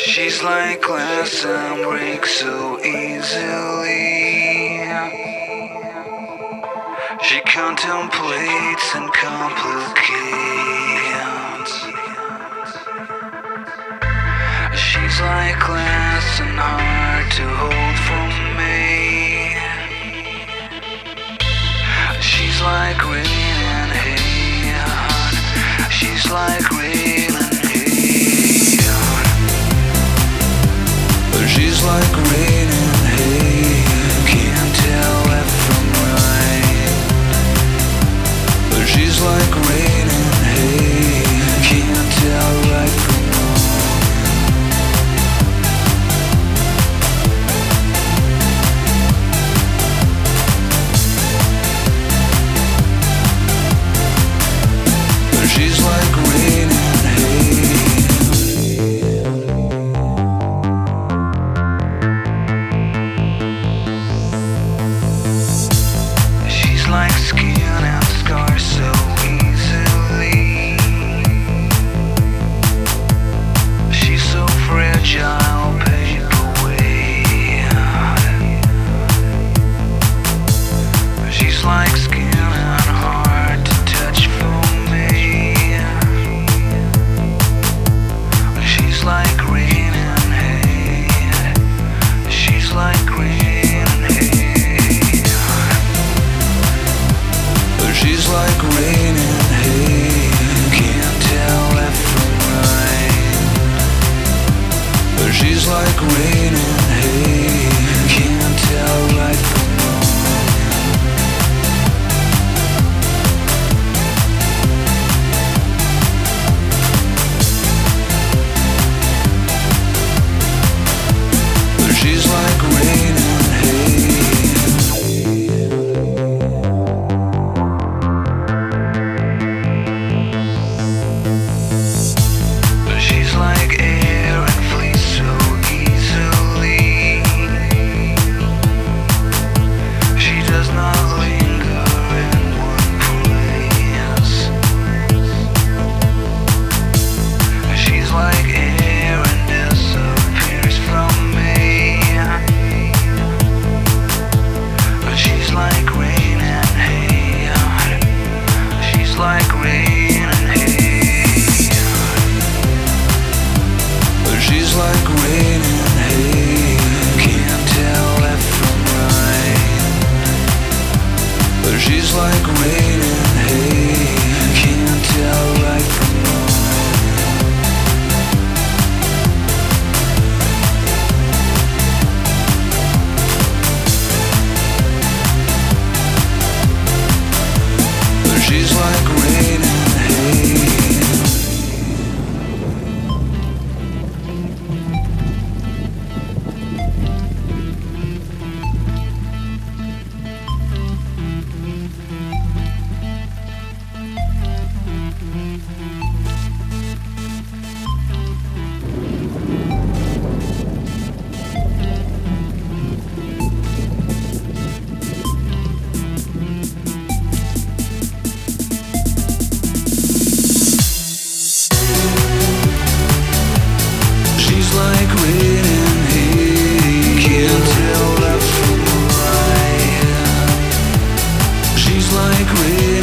She's like glass and breaks so easily. She contemplates and complicates. She's like glass and hard to hold for me. She's like rain and hay. She's like rain and hay. She's like rain and hay. Can't tell left from right. She's like rain and hay. Can't tell right from wrong. She's like rain and hay. Like skin and scars so easily. She's so fragile, paperweight. She's like skin and hard to touch for me. She's like rain and hay. She's like rain and hay. She's like rain and hay. Can't tell left from right. She's like rain and hay. Can't tell right from wrong. She's like rain and hay. She's like air and flees so easily. She does not linger in one place. She's like air and disappears from me. She's like rain and hay. She's like rain and hay. She's like rain and hay. Can't tell left from right. She's like rain and hay. Can't tell right from wrong. She's like rain and hay. She's like rain and hay. Can't tell left from right. She's like rain.